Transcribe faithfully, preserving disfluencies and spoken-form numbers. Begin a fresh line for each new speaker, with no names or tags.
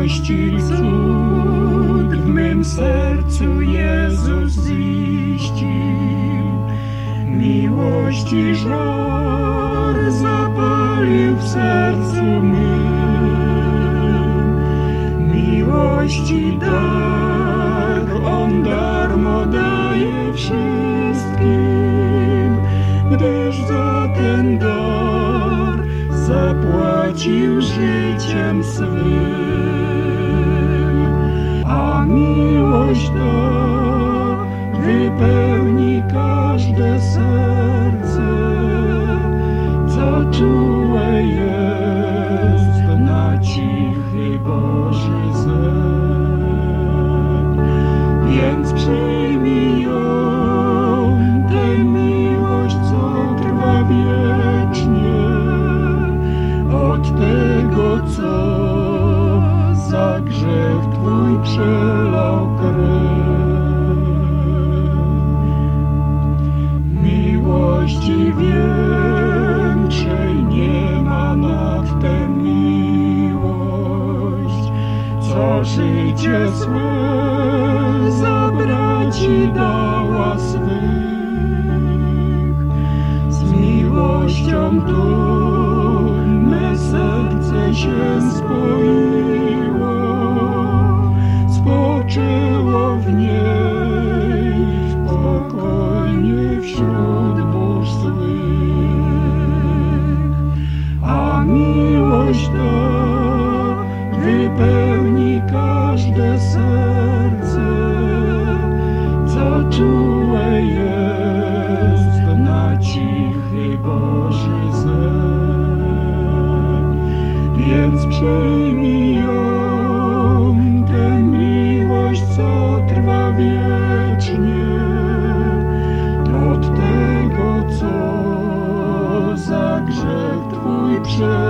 miłości cud w mym sercu Jezus ziścił. Miłości żar zapalił w sercu mym. Miłości dar On darmo daje wszystkim, gdyż za ten dar zapłacił życiem swym. A miłość ta wypełni każde serce, co czułe jest na cichy Boży zen. Więc przyjmij ją, tę miłość, co trwa wiecznie, od tego, co za grzech Twój przelał krew. Miłości większej nie ma nad tę miłość, co życie swe za braci dała swych. Z miłością tą me serce się spoiło, spoczęło w niej spokojnie wśród burz złych. A miłość ta wypełni każde serce, co czułe jest na cichy Boży zen. Więc przyjmij ją, tę miłość, co trwa wiecznie, od tego, co za grzech Twój przelał.